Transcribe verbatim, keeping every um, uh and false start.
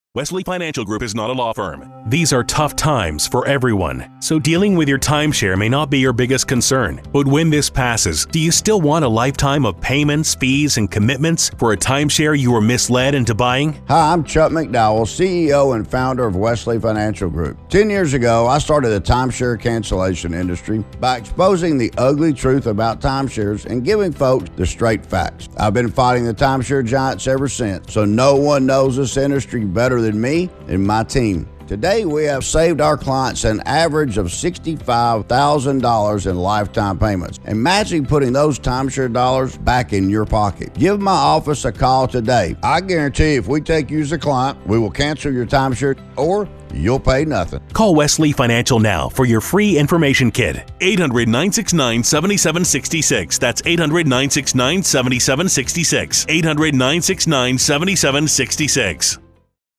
Wesley Financial Group is not a law firm. These are tough times for everyone, so dealing with your timeshare may not be your biggest concern. But when this passes, do you still want a lifetime of payments, fees, and commitments for a timeshare you were misled into buying? Hi, I'm Chuck McDowell, C E O and founder of Wesley Financial Group. Ten years ago, I started the timeshare cancellation industry by exposing the ugly truth about timeshares and giving folks the straight facts. I've been fighting the timeshare giants ever since, so no one knows this industry better than me and my team. Today, we have saved our clients an average of sixty-five thousand dollars in lifetime payments. Imagine putting those timeshare dollars back in your pocket. Give my office a call today. I guarantee if we take you as a client, we will cancel your timeshare or you'll pay nothing. Call Wesley Financial now for your free information kit. eight hundred, nine six nine, seven seven six six. That's eight hundred, nine six nine, seven seven six six. eight hundred, nine six nine, seven seven six six.